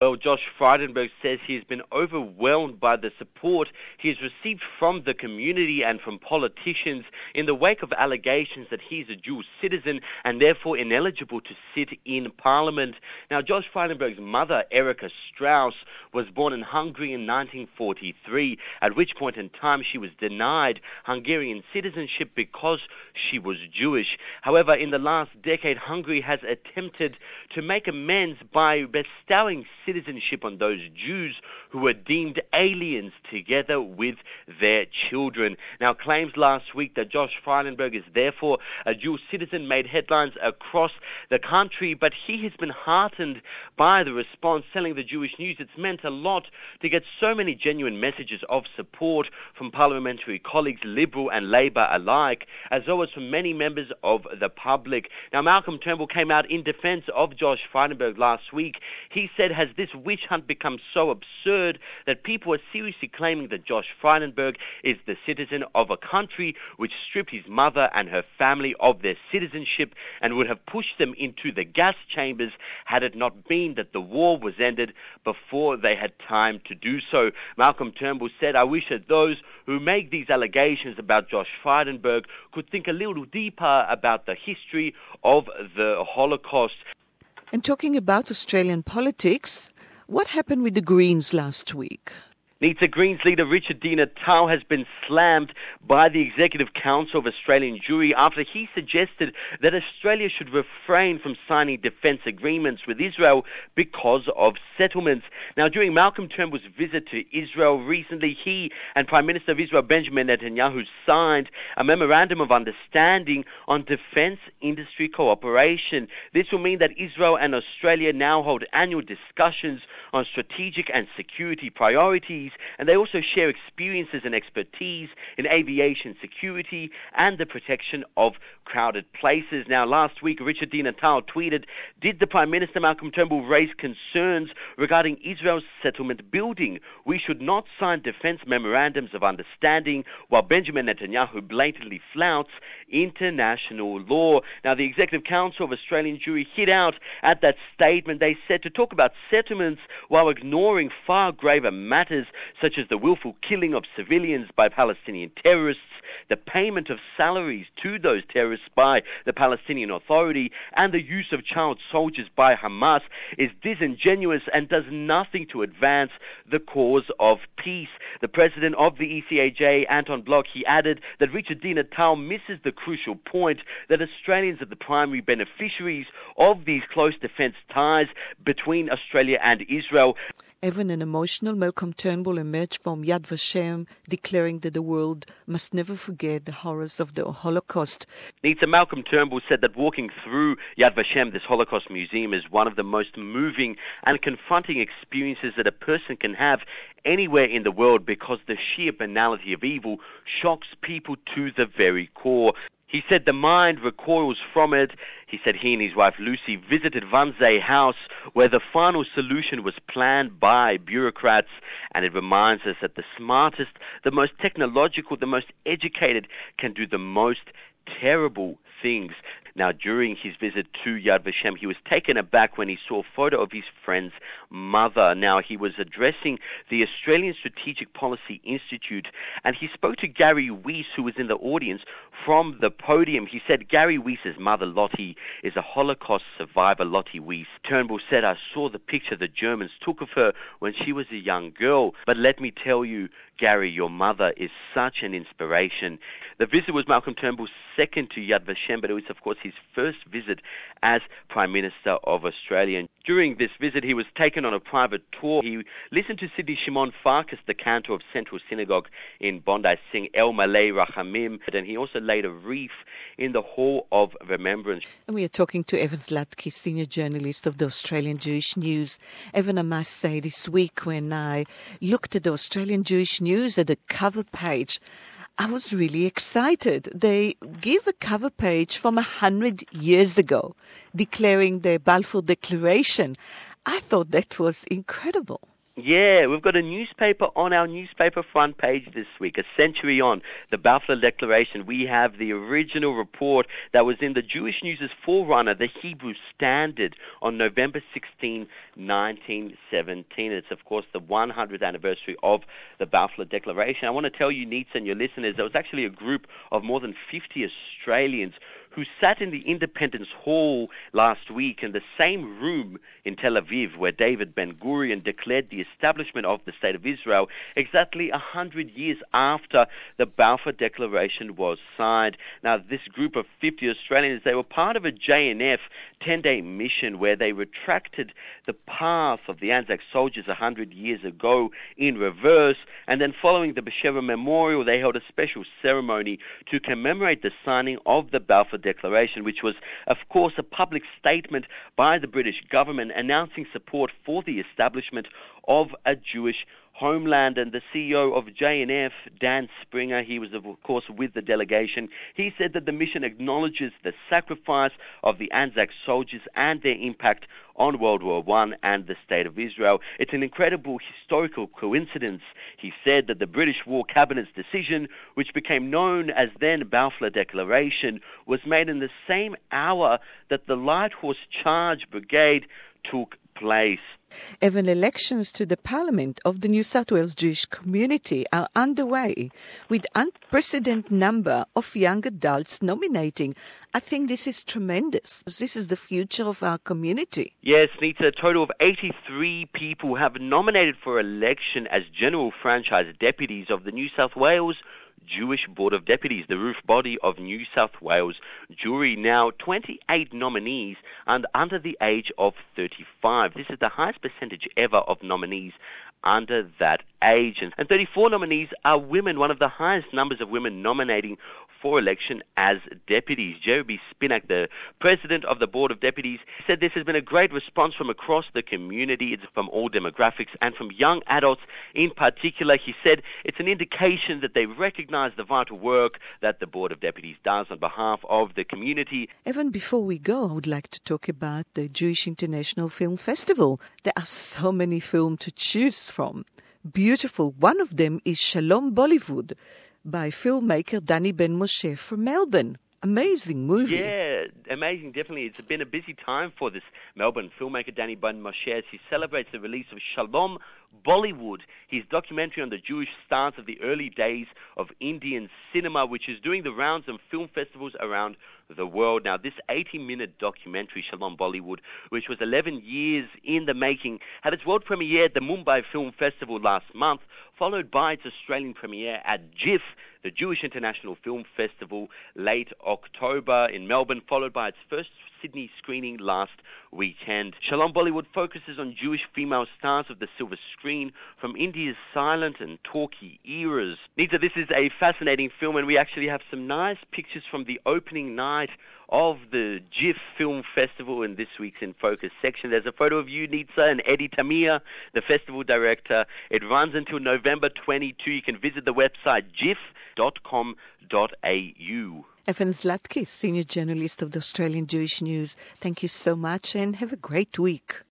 Well, Josh Frydenberg says he has been overwhelmed by the support he has received from the community and from politicians in the wake of allegations that he's a dual citizen and therefore ineligible to sit in Parliament. Now, Josh Frydenberg's mother, Erika Strauss, was born in Hungary in 1943, at which point in time she was denied Hungarian citizenship because she was Jewish. However, in the last decade, Hungary has attempted to make amends by bestowing citizenship on those Jews who were deemed aliens together with their children. Now, claims last week that Josh Frydenberg is therefore a dual citizen made headlines across the country, but he has been heartened by the response, telling the Jewish News it's meant a lot to get so many genuine messages of support from parliamentary colleagues, Liberal and Labour alike, as well as from many members of the public. Now, Malcolm Turnbull came out in defence of Josh Frydenberg last week. He said, has this witch hunt become so absurd that people are seriously claiming that Josh Frydenberg is the citizen of a country which stripped his mother and her family of their citizenship and would have pushed them into the gas chambers had it not been that the war was ended before they had time to do so. Malcolm Turnbull said, I wish that those who make these allegations about Josh Frydenberg could think a little deeper about the history of the Holocaust. And talking about Australian politics, what happened with the Greens last week? Nita, Greens leader Richard Di Natale has been slammed by the Executive Council of Australian Jewry after he suggested that Australia should refrain from signing defence agreements with Israel because of settlements. Now, during Malcolm Turnbull's visit to Israel recently, he and Prime Minister of Israel Benjamin Netanyahu signed a memorandum of understanding on defence industry cooperation. This will mean that Israel and Australia now hold annual discussions on strategic and security priorities, and they also share experiences and expertise in aviation security and the protection of crowded places. Now, last week, Richard Di Natale tweeted, did the Prime Minister Malcolm Turnbull raise concerns regarding Israel's settlement building? We should not sign defence memorandums of understanding while Benjamin Netanyahu blatantly flouts international law. Now, the Executive Council of Australian Jewry hit out at that statement. They said to talk about settlements while ignoring far graver matters such as the willful killing of civilians by Palestinian terrorists, the payment of salaries to those terrorists by the Palestinian Authority, and the use of child soldiers by Hamas is disingenuous and does nothing to advance the cause of peace. The president of the ECAJ, Anton Bloch, he added that Richard Di Natale misses the crucial point that Australians are the primary beneficiaries of these close defence ties between Australia and Israel. Even an emotional Malcolm Turnbull emerged from Yad Vashem, declaring that the world must never forget the horrors of the Holocaust. Nita, Malcolm Turnbull said that walking through Yad Vashem, this Holocaust museum, is one of the most moving and confronting experiences that a person can have anywhere in the world because the sheer banality of evil shocks people to the very core. He said the mind recoils from it. He said he and his wife Lucy visited Wannsee House, where the final solution was planned by bureaucrats, and it reminds us that the smartest, the most technological, the most educated can do the most terrible things. Now, during his visit to Yad Vashem, he was taken aback when he saw a photo of his friend's mother. Now, he was addressing the Australian Strategic Policy Institute, and he spoke to Gary Weiss, who was in the audience, from the podium. He said Gary Weiss's mother, Lottie, is a Holocaust survivor, Lottie Weiss. Turnbull said, I saw the picture the Germans took of her when she was a young girl, but let me tell you, Gary, your mother is such an inspiration. The visit was Malcolm Turnbull's second to Yad Vashem, but it was, of course, his first visit as Prime Minister of Australia. And during this visit, he was taken on a private tour. He listened to Sidney Shimon Farkas, the cantor of Central Synagogue in Bondi, sing El Malay Rachamim, and he also laid a wreath in the Hall of Remembrance. And we are talking to Evan Zlatky, senior journalist of the Australian Jewish News. Evan, I must say, this week when I looked at the Australian Jewish News at the cover page, I was really excited. They give a cover page from 100 years ago, declaring the Balfour Declaration. I thought that was incredible. Yeah, we've got a newspaper on our newspaper front page this week, a century on the Balfour Declaration. We have the original report that was in the Jewish News' forerunner, the Hebrew Standard, on November 16, 1917. It's, of course, the 100th anniversary of the Balfour Declaration. I want to tell you, Neitz, and your listeners, there was actually a group of more than 50 Australians who sat in the Independence Hall last week in the same room in Tel Aviv where David Ben-Gurion declared the establishment of the State of Israel exactly 100 years after the Balfour Declaration was signed. Now, this group of 50 Australians, they were part of a JNF 10-day mission where they retracted the path of the Anzac soldiers 100 years ago in reverse, and then following the Be'Sheva Memorial, they held a special ceremony to commemorate the signing of the Balfour Declaration, which was, of course, a public statement by the British government announcing support for the establishment of a Jewish homeland. And the CEO of JNF, Dan Springer, he was, of course, with the delegation. He said that the mission acknowledges the sacrifice of the Anzac soldiers and their impact on World War I and the State of Israel. It's an incredible historical coincidence, he said, that the British War Cabinet's decision, which became known as then Balfour Declaration, was made in the same hour that the Light Horse Charge Brigade took place. Even elections to the Parliament of the New South Wales Jewish community are underway, with unprecedented number of young adults nominating. I think this is tremendous. This is the future of our community. Yes, Nita, a total of 83 people have nominated for election as general franchise deputies of the New South Wales Jewish Board of Deputies, the roof body of New South Wales Jewry. Now, 28 nominees and under the age of 35. This is the highest percentage ever of nominees under that age. And 34 nominees are women, one of the highest numbers of women nominating for election as deputies. Jeremy Spinak, the president of the Board of Deputies, said this has been a great response from across the community. It's from all demographics and from young adults in particular. He said it's an indication that they recognize the vital work that the Board of Deputies does on behalf of the community. Even before we go, I would like to talk about the Jewish International Film Festival. There are so many films to choose from. Beautiful. One of them is Shalom Bollywood, by filmmaker Danny Ben Moshe from Melbourne. Amazing movie. Yeah, amazing, definitely. It's been a busy time for this Melbourne filmmaker Danny Ben Moshe as he celebrates the release of Shalom Bollywood, his documentary on the Jewish stars of the early days of Indian cinema, which is doing the rounds on film festivals around the world. Now, this 80-minute documentary, Shalom Bollywood, which was 11 years in the making, had its world premiere at the Mumbai Film Festival last month, followed by its Australian premiere at JIFF, the Jewish International Film Festival, late October in Melbourne, followed by its first Sydney screening last weekend. Shalom Bollywood focuses on Jewish female stars of the silver screen from India's silent and talkie eras. Nita, this is a fascinating film, and we actually have some nice pictures from the opening night of the JIFF Film Festival in this week's In Focus section. There's a photo of you, Nitza, and Eddie Tamir, the festival director. It runs until November 22. You can visit the website jiff.com.au. Evan Zlatkis, senior journalist of the Australian Jewish News. Thank you so much and have a great week.